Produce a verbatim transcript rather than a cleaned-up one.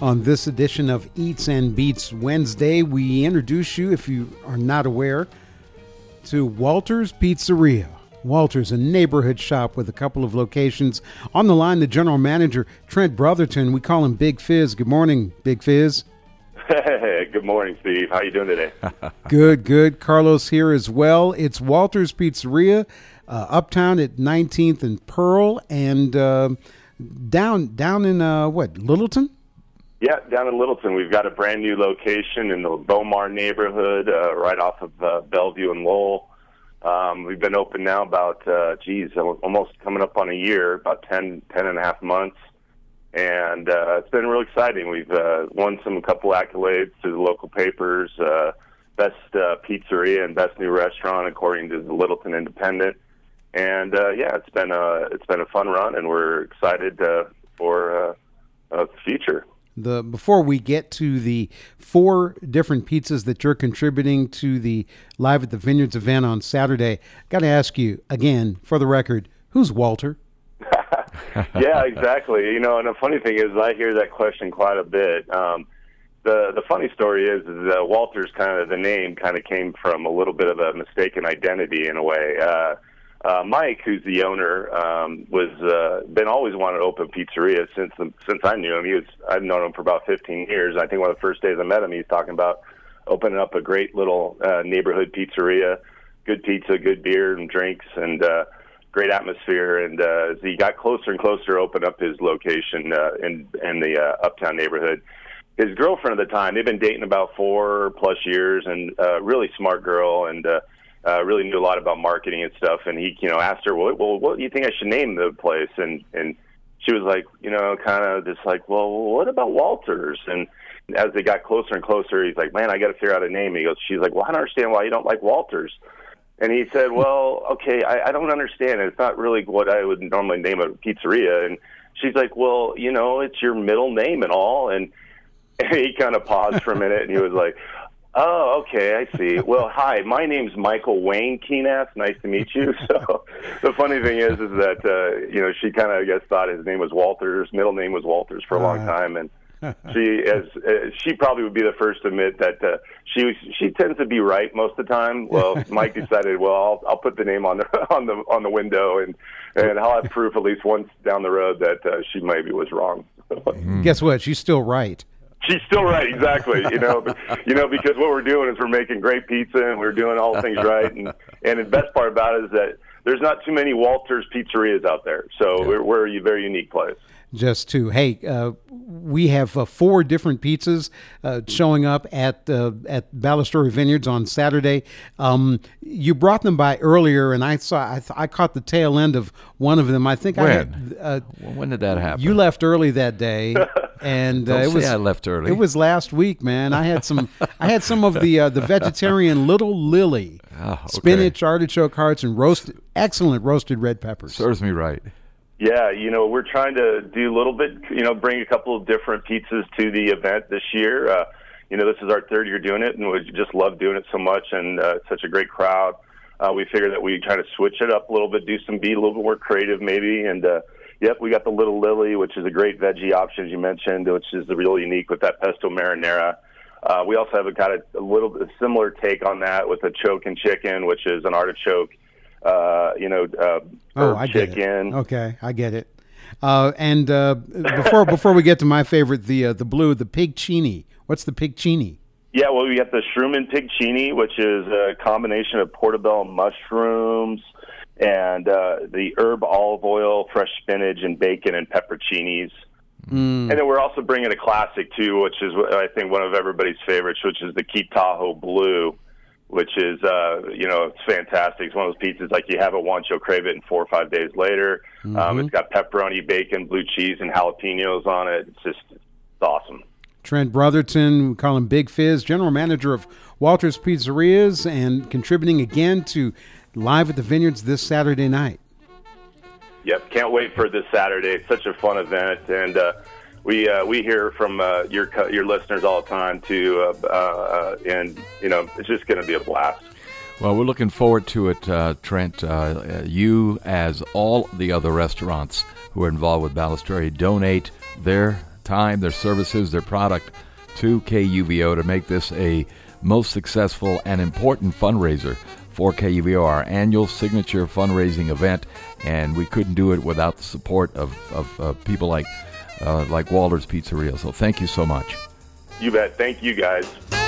On this edition of Eats and Beats Wednesday, we introduce you, if you are not aware, to Walter's Pizzeria. Walter's, a neighborhood shop with a couple of locations. On the line, the general manager, Trent Brotherton. We call him Big Fizz. Good morning, Big Fizz. Hey, good morning, Steve. How you doing today? Good, good. Carlos here as well. It's Walter's Pizzeria, uh, uptown at nineteenth and Pearl, and uh, down down in, uh, what, Littleton? Yeah, down in Littleton. We've got a brand new location in the Beaumar neighborhood, uh, right off of uh, Bellevue and Lowell. Um, we've been open now about, uh, geez, almost coming up on a year, about ten, ten and a half months. And uh, it's been real exciting. We've uh, won some couple accolades to the local papers, uh, best uh, pizzeria and best new restaurant according to the Littleton Independent. And uh, yeah, it's been a it's been a fun run, and we're excited uh, for uh, uh, the future. The before we get to the four different pizzas that you're contributing to the Live at the Vineyards event on Saturday, got to ask you again, for the record, who's Walter? Yeah, exactly. You know, and the funny thing is, I hear that question quite a bit. Um, the the funny story is, is that Walter's kind of the name kind of came from a little bit of a mistaken identity in a way. Uh, uh, Mike, who's the owner, um, was uh, been always wanted to open a pizzeria since the, since I knew him. He was I've known him for about fifteen years. I think one of the first days I met him, he was talking about opening up a great little uh, neighborhood pizzeria, good pizza, good beer and drinks, and uh, great atmosphere. And uh, as he got closer and closer to open up his location uh, in in the uh, uptown neighborhood, his girlfriend at the time, they've been dating about four plus years, and uh, really smart girl, and uh, uh, really knew a lot about marketing and stuff. And he, you know, asked her, well, well, what do you think I should name the place? And and she was like, you know, kind of just like, well, what about Walter's? And as they got closer and closer, he's like, man, I got to figure out a name. He goes, she's like, well, I don't understand why you don't like Walter's. And he said, well, okay, I, I don't understand. It's not really what I would normally name a pizzeria. And she's like, well, you know, it's your middle name and all. And, and he kind of paused for a minute, and he was like, oh, okay, I see. Well, hi, my name's Michael Wayne Keenath. Nice to meet you. So the funny thing is, is that, uh, you know, she kind of, I guess, thought his name was Walters, middle name was Walters for a long time. And she as uh, she probably would be the first to admit that uh, she she tends to be right most of the time. Well, Mike decided, well, I'll, I'll put the name on the on the on the window, and and I'll have proof at least once down the road that uh, she maybe was wrong. Guess what? She's still right. She's still right, exactly. You know, you know, because what we're doing is we're making great pizza, and we're doing all things right. And and the best part about it is that there's not too many Walter's pizzerias out there, so yeah. we're we're a very unique place. Just to, hey, uh, we have uh, four different pizzas uh, showing up at uh, at Balistory Vineyards on Saturday. Um, you brought them by earlier, and I saw I, th- I caught the tail end of one of them. I think when? I had, uh, when did that happen? You left early that day, and uh, Don't it was say I left early. It was last week, man. I had some I had some of the uh, the vegetarian Little Lily oh, okay. spinach, artichoke hearts, and roasted excellent roasted red peppers. Serves me right. Yeah, you know, we're trying to do a little bit, you know, bring a couple of different pizzas to the event this year. Uh, you know, this is our third year doing it, and we just love doing it so much, and uh, it's such a great crowd. Uh, we figured that we try to switch it up a little bit, do some, be a little bit more creative maybe. And, uh, yep, we got the Little Lily, which is a great veggie option, as you mentioned, which is really unique with that pesto marinara. Uh, we also have a kind of a little bit similar take on that with a choke and chicken, which is an artichoke. Uh, you know, uh, oh, I chicken. Get it. Okay, I get it. Uh, and uh, before before we get to my favorite, the uh, the blue, the pigcini. What's the pigcini? Yeah, well, we got the Shroomin Pigcini, which is a combination of portobello mushrooms and uh, the herb olive oil, fresh spinach, and bacon and pepperoncinis. Mm. And then we're also bringing a classic too, which is I think one of everybody's favorites, which is the Keep Tahoe Blue, which is, uh, you know, it's fantastic. It's one of those pizzas like you have it once, you'll crave it in four or five days later. Mm-hmm. Um, it's got pepperoni, bacon, blue cheese, and jalapenos on it. It's just it's awesome. Trent Brotherton, we call him Big Fizz, general manager of Walter's Pizzerias, and contributing again to Live at the Vineyards this Saturday night. Yep, can't wait for this Saturday. It's such a fun event, and uh, we uh, we hear from uh, your your listeners all the time too, uh, uh, and you know it's just going to be a blast. Well, we're looking forward to it, uh, Trent. Uh, you, as all the other restaurants who are involved with Balistory, donate their time, their services, their product to K U V O to make this a most successful and important fundraiser for K U V O, our annual signature fundraising event, and we couldn't do it without the support of, of uh, people like uh, like Walter's Pizzeria. So thank you so much. You bet. Thank you, guys.